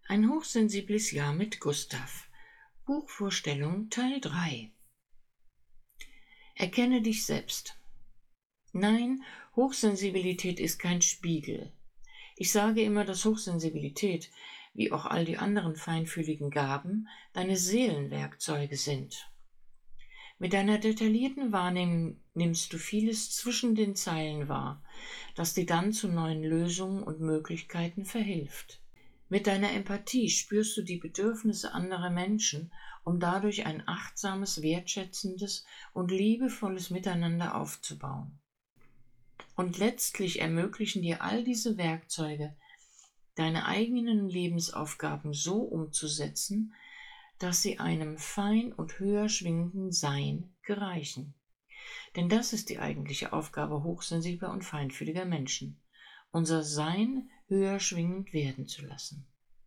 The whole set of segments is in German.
Ein hochsensibles Jahr mit Gustav. Buchvorstellung Teil 3. Erkenne dich selbst. Nein, Hochsensibilität ist kein Spiegel. Ich sage immer, dass Hochsensibilität, wie auch all die anderen feinfühligen Gaben, deine Seelenwerkzeuge sind. Mit deiner detaillierten Wahrnehmung nimmst du vieles zwischen den Zeilen wahr, das dir dann zu neuen Lösungen und Möglichkeiten verhilft. Mit deiner Empathie spürst du die Bedürfnisse anderer Menschen, um dadurch ein achtsames, wertschätzendes und liebevolles Miteinander aufzubauen. Und letztlich ermöglichen dir all diese Werkzeuge, deine eigenen Lebensaufgaben so umzusetzen, dass sie einem fein und höher schwingenden Sein gereichen. Denn das ist die eigentliche Aufgabe hochsensibler und feinfühliger Menschen, unser Sein höher schwingend werden zu lassen.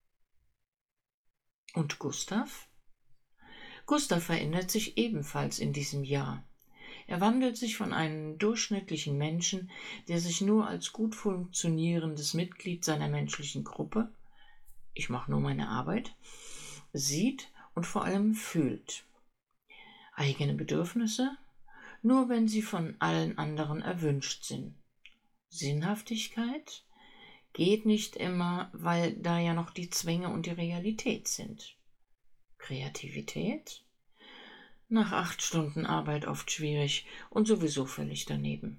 Und Gustav? Gustav verändert sich ebenfalls in diesem Jahr. Er wandelt sich von einem durchschnittlichen Menschen, der sich nur als gut funktionierendes Mitglied seiner menschlichen Gruppe, ich mache nur meine Arbeit, sieht und vor allem fühlt. Eigene Bedürfnisse? Nur wenn sie von allen anderen erwünscht sind. Sinnhaftigkeit? Geht nicht immer, weil da ja noch die Zwänge und die Realität sind. Kreativität? Nach 8 Stunden Arbeit oft schwierig und sowieso völlig daneben.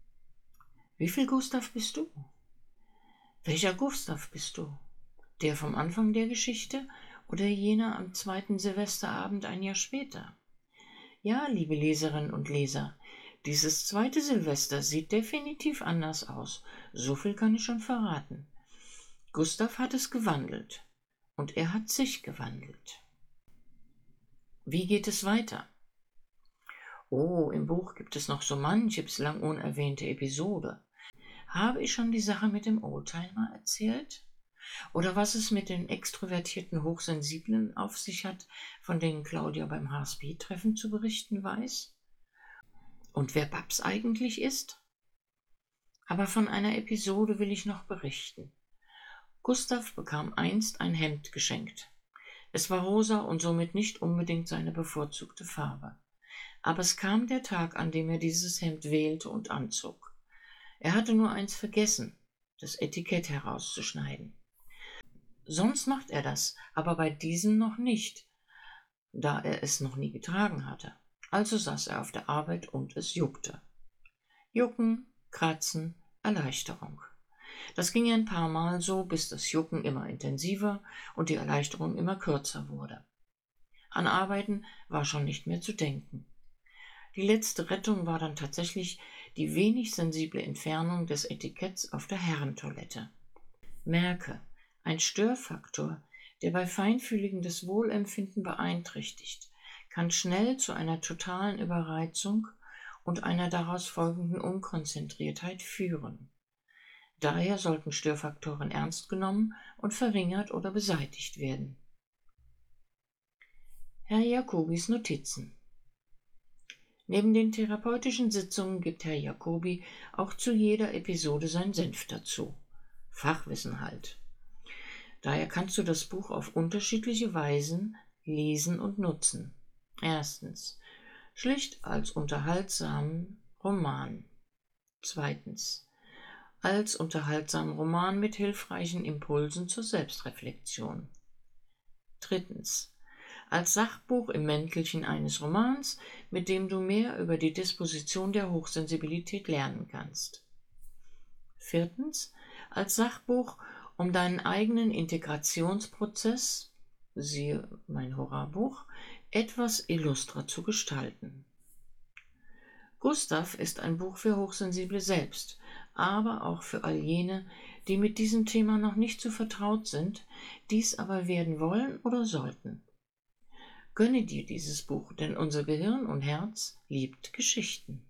Wie viel Gustav bist du? Welcher Gustav bist du? Der vom Anfang der Geschichte oder jener am 2. Silvesterabend ein Jahr später? Ja, liebe Leserinnen und Leser, dieses 2. Silvester sieht definitiv anders aus. So viel kann ich schon verraten. Gustav hat es gewandelt und er hat sich gewandelt. Wie geht es weiter? Oh, im Buch gibt es noch so manche bislang unerwähnte Episode. Habe ich schon die Sache mit dem Oldtimer erzählt? Oder was es mit den extrovertierten Hochsensiblen auf sich hat, von denen Claudia beim HSP-Treffen zu berichten weiß? Und wer Babs eigentlich ist? Aber von einer Episode will ich noch berichten. Gustav bekam einst ein Hemd geschenkt. Es war rosa und somit nicht unbedingt seine bevorzugte Farbe. Aber es kam der Tag, an dem er dieses Hemd wählte und anzog. Er hatte nur eins vergessen, das Etikett herauszuschneiden. Sonst macht er das, aber bei diesem noch nicht, da er es noch nie getragen hatte. Also saß er auf der Arbeit und es juckte. Jucken, Kratzen, Erleichterung. Das ging ein paar Mal so, bis das Jucken immer intensiver und die Erleichterung immer kürzer wurde. An Arbeiten war schon nicht mehr zu denken. Die letzte Rettung war dann tatsächlich die wenig sensible Entfernung des Etiketts auf der Herrentoilette. Merke, ein Störfaktor, der bei Feinfühligen das Wohlempfinden beeinträchtigt, kann schnell zu einer totalen Überreizung und einer daraus folgenden Unkonzentriertheit führen. Daher sollten Störfaktoren ernst genommen und verringert oder beseitigt werden. Herr Jacobis Notizen. Neben den therapeutischen Sitzungen gibt Herr Jacobi auch zu jeder Episode seinen Senf dazu. Fachwissen halt. Daher kannst du das Buch auf unterschiedliche Weisen lesen und nutzen. Erstens, schlicht als unterhaltsamen Roman. Zweitens, als unterhaltsamen Roman mit hilfreichen Impulsen zur Selbstreflexion. Drittens, als Sachbuch im Mäntelchen eines Romans, mit dem du mehr über die Disposition der Hochsensibilität lernen kannst. Viertens, als Sachbuch, um deinen eigenen Integrationsprozess, siehe mein Horrorbuch, etwas illustrer zu gestalten. Gustav ist ein Buch für Hochsensible selbst, aber auch für all jene, die mit diesem Thema noch nicht so vertraut sind, dies aber werden wollen oder sollten. Gönne dir dieses Buch, denn unser Gehirn und Herz liebt Geschichten.